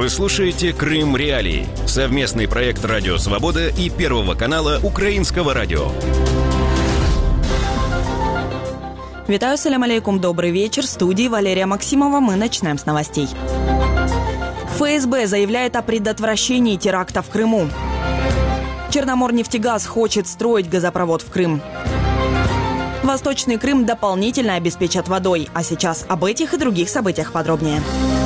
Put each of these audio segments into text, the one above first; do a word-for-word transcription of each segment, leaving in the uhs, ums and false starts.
Вы слушаете «Крым Реалии» – совместный проект «Радио Свобода» и Первого канала Украинского радио. Витаю, салям алейкум, добрый вечер. В студии Валерия Максимова. Мы начинаем с новостей. ФСБ заявляет о предотвращении теракта в Крыму. Черноморнефтегаз хочет строить газопровод в Крым. Восточный Крым дополнительно обеспечат водой. А сейчас об этих и других событиях подробнее.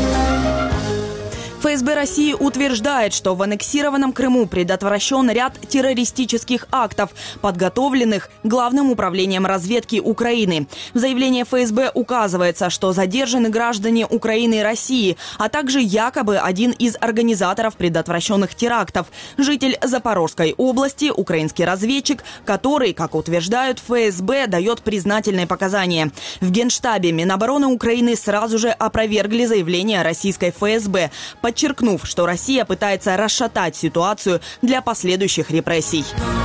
ФСБ России утверждает, что в аннексированном Крыму предотвращен ряд террористических актов, подготовленных Главным управлением разведки Украины. В заявлении ФСБ указывается, что задержаны граждане Украины и России, а также якобы один из организаторов предотвращенных терактов – житель Запорожской области, украинский разведчик, который, как утверждают ФСБ, дает признательные показания. В Генштабе Минобороны Украины сразу же опровергли заявление российской ФСБ, подчеркнув, что Россия пытается расшатать ситуацию для последующих репрессий.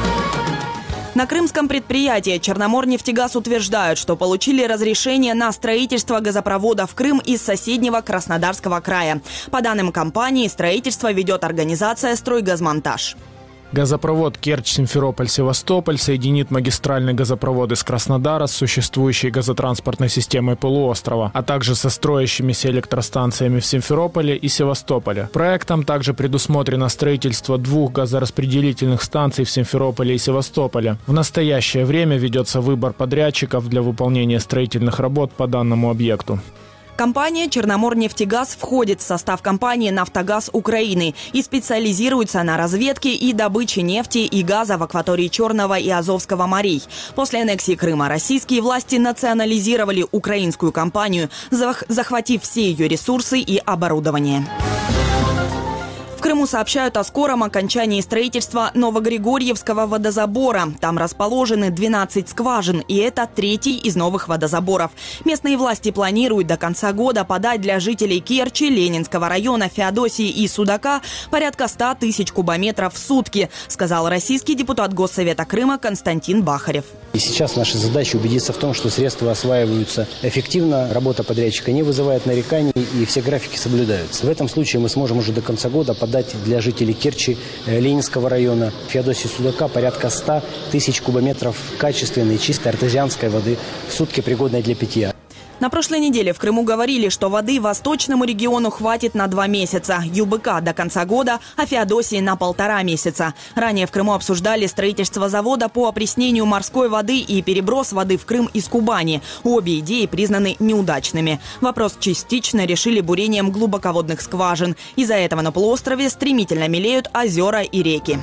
На крымском предприятии «Черноморнефтегаз» утверждают, что получили разрешение на строительство газопровода в Крым из соседнего Краснодарского края. По данным компании, строительство ведет организация «Стройгазмонтаж». Газопровод Керчь-Симферополь-Севастополь соединит магистральный газопровод из Краснодара с существующей газотранспортной системой полуострова, а также со строящимися электростанциями в Симферополе и Севастополе. Проектом также предусмотрено строительство двух газораспределительных станций в Симферополе и Севастополе. В настоящее время ведется выбор подрядчиков для выполнения строительных работ по данному объекту. Компания «Черноморнефтегаз» входит в состав компании «Нафтогаз Украины» и специализируется на разведке и добыче нефти и газа в акватории Черного и Азовского морей. После аннексии Крыма российские власти национализировали украинскую компанию, захватив все ее ресурсы и оборудование. В Крыму сообщают о скором окончании строительства Новогригорьевского водозабора. Там расположены двенадцать скважин, и это третий из новых водозаборов. Местные власти планируют до конца года подать для жителей Керчи, Ленинского района, Феодосии и Судака порядка ста тысяч кубометров в сутки, сказал российский депутат Госсовета Крыма Константин Бахарев. И сейчас наша задача убедиться в том, что средства осваиваются эффективно, работа подрядчика не вызывает нареканий и все графики соблюдаются. В этом случае мы сможем уже до конца года подать для жителей Керчи, Ленинского района, Феодосии, Судака порядка ста тысяч кубометров качественной, чистой артезианской воды в сутки, пригодной для питья. На прошлой неделе в Крыму говорили, что воды восточному региону хватит на два месяца, ЮБК до конца года, а Феодосии на полтора месяца. Ранее в Крыму обсуждали строительство завода по опреснению морской воды и переброс воды в Крым из Кубани. Обе идеи признаны неудачными. Вопрос частично решили бурением глубоководных скважин. Из-за этого на полуострове стремительно мелеют озера и реки.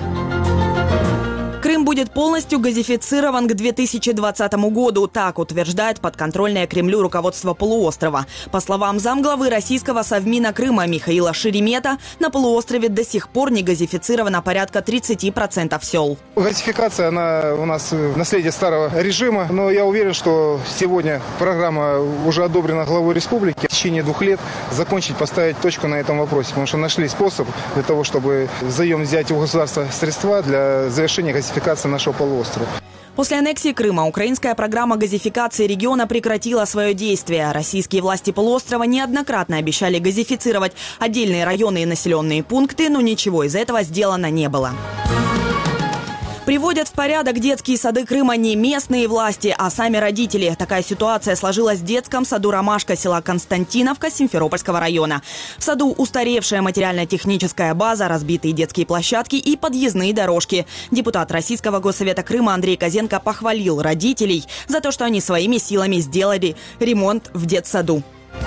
Крым будет полностью газифицирован к две тысячи двадцатому году, так утверждает подконтрольное Кремлю руководство полуострова. По словам замглавы российского Совмина Крыма Михаила Шеремета, на полуострове до сих пор не газифицировано порядка тридцати процентов сел. Газификация, она у нас наследие старого режима, но я уверен, что сегодня программа уже одобрена главой республики. В течение двух лет закончить, поставить точку на этом вопросе, потому что нашли способ для того, чтобы взаимно взять у государства средства для завершения газификации нашего полуострова. После аннексии Крыма украинская программа газификации региона прекратила свое действие. Российские власти полуострова неоднократно обещали газифицировать отдельные районы и населенные пункты, но ничего из этого сделано не было. Приводят в порядок детские сады Крыма не местные власти, а сами родители. Такая ситуация сложилась в детском саду «Ромашка» села Константиновка Симферопольского района. В саду устаревшая материально-техническая база, разбитые детские площадки и подъездные дорожки. Депутат Российского Госсовета Крыма Андрей Козенко похвалил родителей за то, что они своими силами сделали ремонт в детсаду.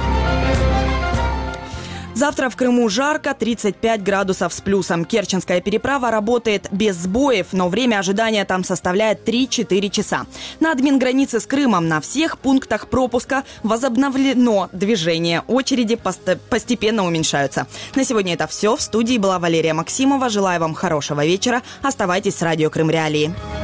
Завтра в Крыму жарко, тридцать пять градусов с плюсом. Керченская переправа работает без сбоев, но время ожидания там составляет три-четыре часа. На админгранице с Крымом на всех пунктах пропуска возобновлено движение. Очереди пост- постепенно уменьшаются. На сегодня это все. В студии была Валерия Максимова. Желаю вам хорошего вечера. Оставайтесь с радио Крым Реалии.